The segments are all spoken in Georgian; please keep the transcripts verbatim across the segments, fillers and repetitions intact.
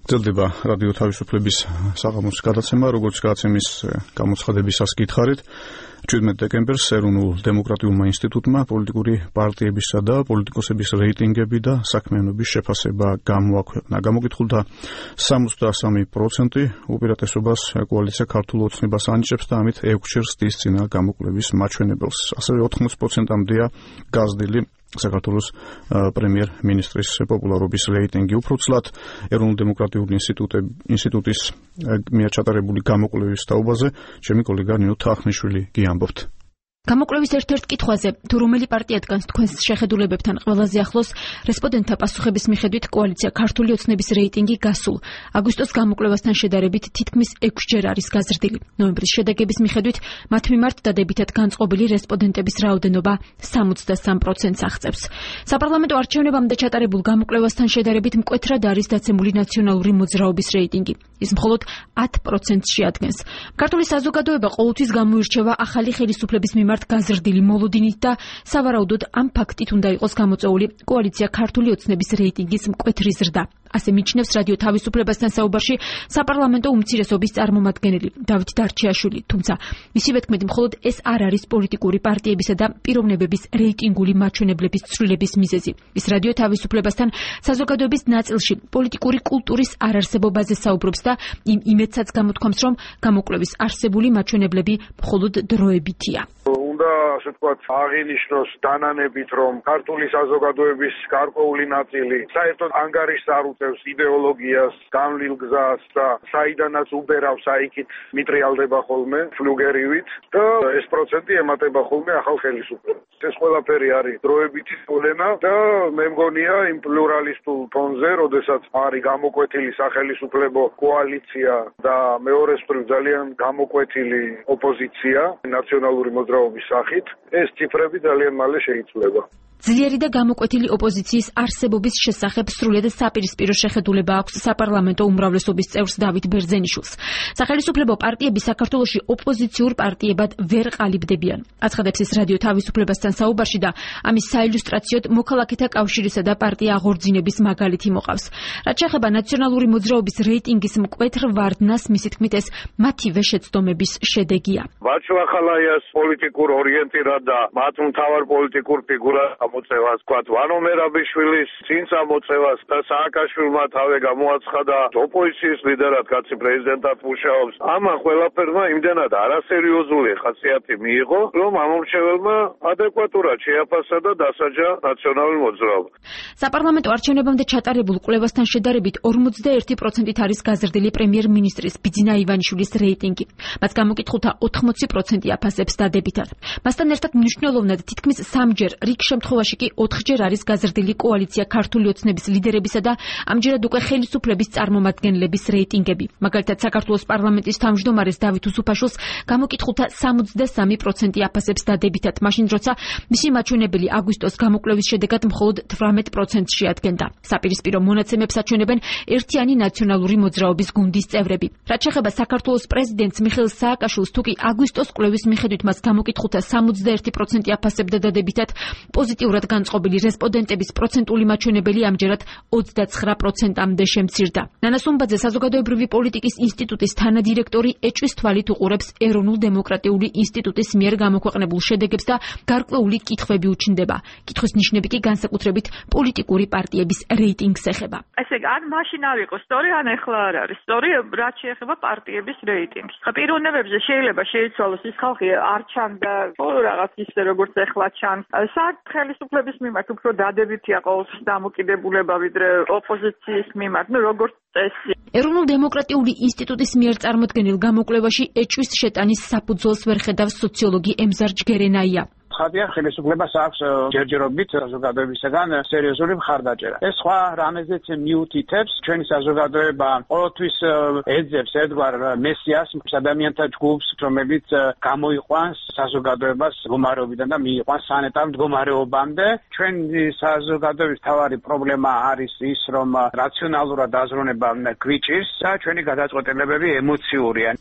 ძლდება რადიო თავისუფლების საღამოს გადაცემა, როგორც გადაცემის გამოცხადებისას გითხარით, შვიდმეტ დეკემბერს ეროვნულ დემოკრატიულმა ინსტიტუტმა პოლიტიკური პარტიებისა და პოლიტიკოსების რეიტინგები და საქმიანობის შეფასება გამოაქვეყნა. გამოკითხულთა სამოცდასამი პროცენტი უპირატესობას კოალიცია ქართულ ოცნებას ანიჭებს და ამით ექვსჯერ ზრდის წინა გამოკვლევის მაჩვენებელს. ასევე ოთხმოცი პროცენტამდეა გაზრდილი საქართველოს პრემიერ-მინისტრის პოპულარობის რეიტინგი. უფრო ცლად ეროვნულ დემოკრატიული ინსტიტუტის მიერ ჩატარებული გამოკვლევის თაობაზე ჩემი კოლეგა ნინო თახნიშვილი გიამბობთ. გამოკვლევის ერთ-ერთ კითხვაზე, თუ რომელი პარტია დგას თქვენს შეხედულებებთან ყველაზე ახლოს, რესპონდენტთა პასუხების მიხედვით კოალიცია ქართული ოცნების რეიტინგი გასულ აგვისტოს გამოკვლევასთან შედარებით თითქმის ექვსჯერ არის გაზრდილი. ნოემბრის შედეგების მიხედვით მათ მიმართ დადებითად განწყობილი რესპონდენტების რაოდენობა სამოცდასამ პროცენტს აღწევს. საპარლამენტო არჩევნებამდე ჩატარებულ გამოკვლევასთან შედარებით მკვეთრად არის დაცემული ნაციონალური მოძრაობის რეიტინგი. ის მხოლოდ ათ პროცენტს შეადგენს. ქართული საზოგადოება ყოველთვის გამოირჩევა ახალი ხელისუფლების მიმართ გაზრდილი მოლოდინით და სავარაუდოდ ამ ფაქტით უნდა იყოს გამოწვეული კოალიცია ქართული ოცნების რეიტინგის მკვეთრი ზრდა. ასე მიჩნევს რადიო თავისუფლებასთან საუბარში საპარლამენტო უმცირესობის წარმომადგენელი დავით დარჩიაშვილი, თუმცა მისივე თქმით მხოლოდ ეს არ არის პოლიტიკური პარტიებისა და პიროვნებების რეიტინგული მაჩვენებლების ცვლილების მიზეზი. ის რადიო თავისუფლებასთან საზოგადოების ნაწილში პოლიტიკური კულტურის არარსებობაზე საუბრობს და იმ იმედსაც გამოთქვამს, რომ გამოკვლევის არსებული მაჩვენებლები მხოლოდ დროებითია. უნდა ასე ვთქვათ აღინიშნოს დანანებით, რომ ქართული საზოგადოების გარკვეული ნაწილი საერთოდ ანგარიშს არ უწევს იდეოლოგიას, გამლილ გზას და საიდანაც უბერავს აიქით მიტრიალდება ხოლმე ფლუგერივით და ეს პროცენტი ემატება ხოლმე ახალ ხელისუფლებას. ეს ყველაფერი არის დროებითი პრობლემა და მე მგონია იმ პლურალისტულ ფონზე, როდესაც არის გამოკვეთილი სახელისუფლებო კოალიცია და მეორესწრიფ ძალიან გამოკვეთილი ოპოზიცია ნაციონალური მოძრაობის სახით, ეს ციფრები ძალიან მალე შეიცვლება. ძლიერი და გამოკვეთილი ოპოზიციის არსებობის შესახებ სრულად საპირისპირო შეხედულება აქვს საპარლამენტო უმრავლესობის წევრს დავით ბერძენიშვილს. სახელისუფლებო პარტიები საქართველოში ოპოზიციურ პარტიებად ვერ ყალიბდებიან. აცხადებს ის რადიო თავისუფლებასთან საუბარში და ამის საილუსტრაციოდ მოქალაქეთა კავშირისა და პარტია აღორძინების მაგალითი მოყავს. რაც შეეხება ნაციონალური მოძრაობის რეიტინგის მკვეთრ ვარდნას, მისი თქმით ეს მათივე შეცდომების შედეგია. ვაჩვახალაიას პოლიტიკურ ორიენტირად და მათ მთავარ პოლიტიკურ ფიგურას მოწევას, თქვათ, ვანო მერაბიშვილის წინსა მოწევას და სააკაშვილმა თავე გამოაცხადა ოპოზიციის ლიდერად, კაცი პრეზიდენტად მუშაობს. ამან ყველაფერმა იმდენად არასერიოზული ხასიათი მიიღო, რომ ამომრჩეველმა ადეკვატურად შეაფასა და დასაჯა ნაციონალური მოძრაობა. საპარლამენტო არჩევნებამდე ჩატარებულ კვლევასთან შედარებით ორმოცდაერთი პროცენტით არის გაზრდილი პრემიერ-მინისტრის ბიძინა ივანიშვილის რეიტინგი. მას გამოკითხულთა ოთხმოცი პროცენტი აფასებს დადებითად. მასთან ერთად მნიშვნელოვნად თითქმის სამჯერ რიგ შემთხვევაში კი ოთხჯერ არის გაზრდილი კოალიცია ქართული ოცნების ლიდერებისა და ამჯერად უკვე ხელისუფლების წარმომადგენლების რეიტინგები. მაგალითად, საქართველოს პარლამენტის თავმჯდომარეს დავით უსუფაშვილს გამოკითხულთა სამოცდასამი პროცენტი აფასებს დადებითად, მაშინ როცა მისი მაჩვენებელი აგვისტოს გამოკვლევის შედეგად მხოლოდ თვრამეტ პროცენტს შეადგენდა. საპირისპირო მონაცემებს აჩვენებენ ერთიანი ნაციონალური მოძრაობის გუნდის წევრები. რაც შეეხება საქართველოს პრეზიდენტს მიხეილ სააკაშვილს, თუ კი აგვისტოს კვლევის მიხედვით მას გამოკითხულთა სამოცდაერთი პროცენტი აფასებდა დადებითად, პოზიტიურად განწყობილი რესპონდენტების პროცენტული მაჩვენებელი ამჯერად ოცდაცხრა პროცენტამდე შემცირდა. ნანა სუმბაძე საზოგადოებრივი პოლიტიკის ინსტიტუტის თანადირექტორი ეჭვის თვალით უყურებს ეროვნულ დემოკრატიული ინსტიტუტის მიერ გამოქვეყნებულ შედეგებს და გარკვეული კითხვები უჩნდება. კითხვის ნიშნები კი განსაკუთრებით პოლიტიკური პარტიების რეიტინგს ეხება. ესე იგი, ან მაშინ არ იყო სწორი, ან ეხლა არ არის სწორი, რაც შეეხება პარტიების რეიტინგს. პიროვნებებზე შეიძლება შეიცვალოს ის ხალხი არ ჩანდა, რაღაც ისე როგორც ეხლა ჩანს. ხელისუფლების მიმართ უფრო დადებითია ყოველთვის დამოკიდებულება ვიდრე ოპოზიციის მიმართ, ну როგორც წესი. ეროვნულ დემოკრატიული ინსტიტუტის მიერ წარმოდგენილ გამოკვლევაში ეჭვის შეტანის საფუძველს ვერ ხედავს სოციოლოგი ემზარ ჯგერენაია. ხადია ხელისუფლებას აქვს ჯერჯერობით საზოგადოებისგან სერიოზული მხარდაჭერა. ეს სხვა რამეზეც მიუთითებს ჩვენი საზოგადოება ყოველთვის ეძებს ერთგვარ მესიას, ადამიანთა ჯგუფს, რომელიც გამოიყვანს საზოგადოებას მდგომარეობიდან და მიიყვანს სანეტარ მდგომარეობამდე. ჩვენი საზოგადოების მთავარი პრობლემა არის ის, რომ რაციონალურად აზროვნება გვიჭირს და ჩვენი გადაწყვეტილებები ემოციურია.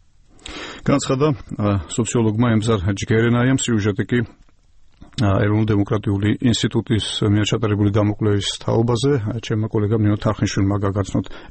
განაცხადა სოციოლოგმა ემზარ ჯგერენაიამ. სიუჟეტი კი ეროვნულ დემოკრატიული ინსტიტუტის მიერ ჩატარებული გამოკვლევის თაობაზე ჩემმა კოლეგამ ნინო თარხნიშვილმა გაგაცნოთ.